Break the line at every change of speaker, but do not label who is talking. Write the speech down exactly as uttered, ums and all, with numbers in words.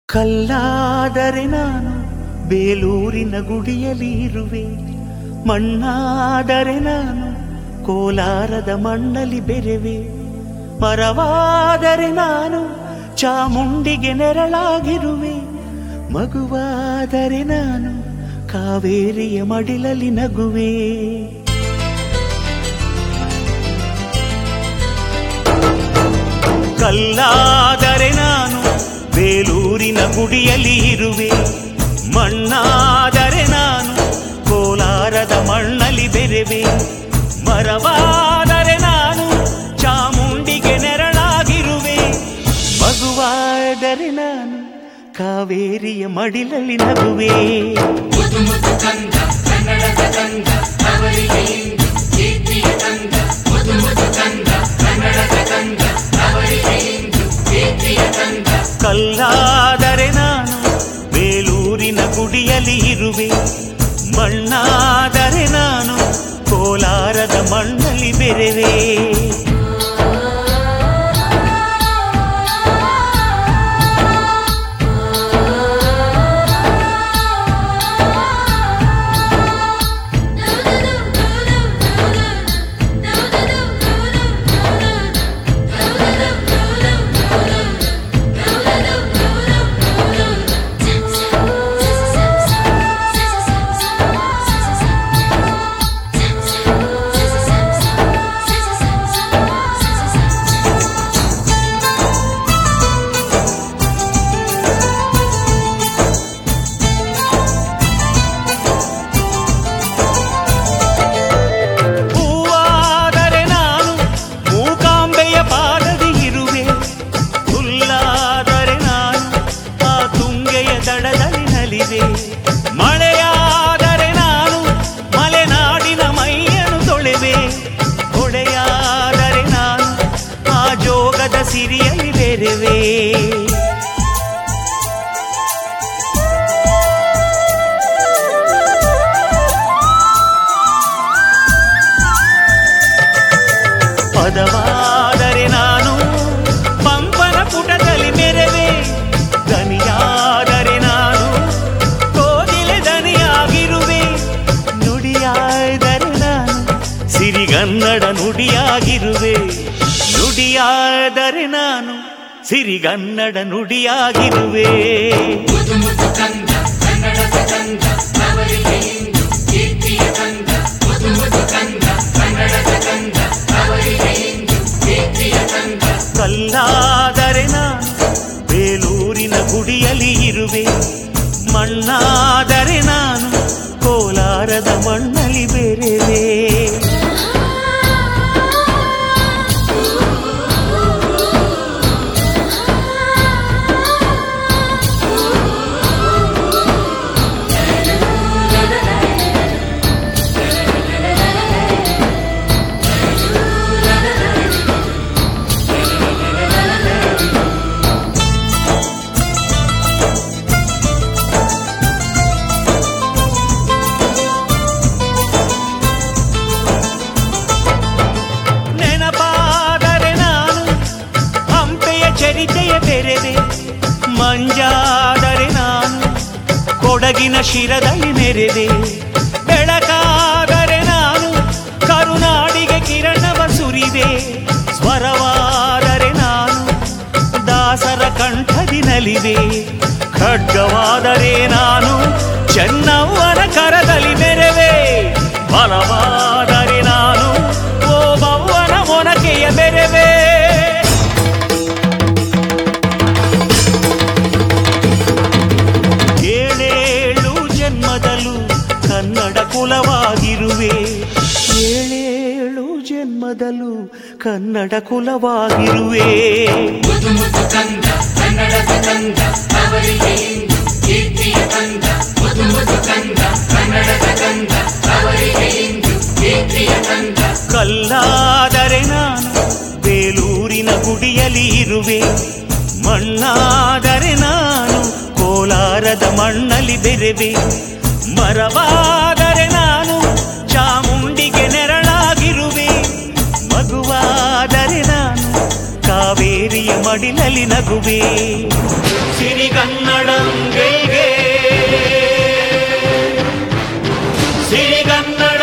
ಕಲ್ಲಾದರೆ ನಾನು ಬೇಲೂರಿನ ಗುಡಿಯಲ್ಲಿ ಇರುವೆ, ಮಣ್ಣಾದರೆ ನಾನು ಕೋಲಾರದ ಮಣ್ಣಲ್ಲಿ ಬೆರೆವೆ, ಮರವಾದರೆ ನಾನು ಚಾಮುಂಡಿಗೆ ನೆರಳಾಗಿರುವೆ, ಮಗುವಾದರೆ ನಾನು ಕಾವೇರಿಯ ಮಡಿಲಲ್ಲಿ ನಗುವೆ. ಕಲ್ಲಾದರೆ ನಾನು ಬೇಲೂರಿನ ಗುಡಿಯಲ್ಲಿ ಇರುವೆ, ಮಣ್ಣಾದರೆ ನಾನು ಕೋಲಾರದ ಮಣ್ಣಲ್ಲಿ ಬೆರೆವೆ, ಮರವಾದರೆ ನಾನು ಚಾಮುಂಡಿಗೆ ನೆರಳಾಗಿರುವೆ, ಮಗುವಾದರೆ ನಾನು ಕಾವೇರಿಯ ಮಡಿಲಲ್ಲಿ ನಗುವೆ. ಕಲ್ಲಾದರೆ ನಾನು ಬೇಲೂರಿನ ಗುಡಿಯಲ್ಲಿ ಇರುವೆ, ಮಣ್ಣಾದರೆ ನಾನು ಕೋಲಾರದ ಮಣ್ಣಲ್ಲಿ ಬೆರೆವೆ. ಮಳೆಯಾದರೆ ನಾನು ಮಲೆನಾಡಿನ ಮೈಯನ್ನು ತೊಳೆವೆ, ಹೊಳೆಯಾದರೆ ನಾನು ಆ ಜೋಗದ ಸಿರಿಯಲ್ಲಿ ಬೆರೆವೆ. ಪದವಾದರೆ ನಾನು ಪಂಪನ ಪುಟದಲ್ಲಿ ಮೆರೆವೆ, ದನಿಯಾದರೆ ನಾನು ಕೋಗಿಲೆ ದನಿಯಾಗಿರುವೆ, ನುಡಿಯಾದರೆ ನಾನು ಸಿರಿಗನ್ನಡ ನುಡಿಯಾಗಿರುವೆ, ನುಡಿಯಾದರೆ ನಾನು ಸಿರಿಗನ್ನಡ ನುಡಿಯಾಗಿರುವೆ. ಕಲ್ಲಾದರೆ ನಾನು ಬೇಲೂರಿನ ಗುಡಿಯಲ್ಲಿ ಇರುವೆ, ಮಣ್ಣಾದರೆ ನಾನು ಕೋಲಾರದ ಮಣ್ಣಲ್ಲಿ ಬೆರೆವೆ. ಚರಿತೆಯ ಬೆರೆವೆ, ಮಂಜಾದರೆ ನಾನು ಕೊಡಗಿನ ಶಿರದಲ್ಲಿ ಮೆರೆವೆ, ಬೆಳಕಾದರೆ ನಾನು ಕರುನಾಡಿಗೆ ಕಿರಣವ ಸುರಿವೆ, ಸ್ವರವಾದರೆ ನಾನು ದಾಸರ ಕಂಠದಿ ನಲಿವೆ, ಖಡ್ಗವಾದರೆ ನಾನು ಚೆನ್ನವ್ವನ ಕರದಲ್ಲಿ ಮೆರೆವೆ, ಬಲವಾದರೆ ನಾನು ಓಬವ್ವನ ಮೊನಕೆಯ ಬೆರೆವೆ. ಕನ್ನಡ ಕುಲವಾಗಿರುವೆ, ಏಳೇಳು ಜನ್ಮದಲ್ಲೂ ಕನ್ನಡ ಕುಲವಾಗಿರುವೆ. ಕಲ್ಲಾದರೆ ನಾನು ಬೇಲೂರಿನ ಗುಡಿಯಲ್ಲಿ ಇರುವೆ, ಮಣ್ಣಾದರೆ ನಾನು ಕೋಲಾರದ ಮಣ್ಣಲ್ಲಿ ಬೆರೆವೆ, ಮರವಾದರೆ ನಾನು ಚಾಮುಂಡಿಗೆ ನೆರಳಾಗಿರುವೆ, ಮಗುವಾದರೆ ನಾನು ಕಾವೇರಿಯ ಮಡಿಲಲ್ಲಿ ನಗುವೆ. ಸಿರಿಗನ್ನಡ
ಗನ್ನಡ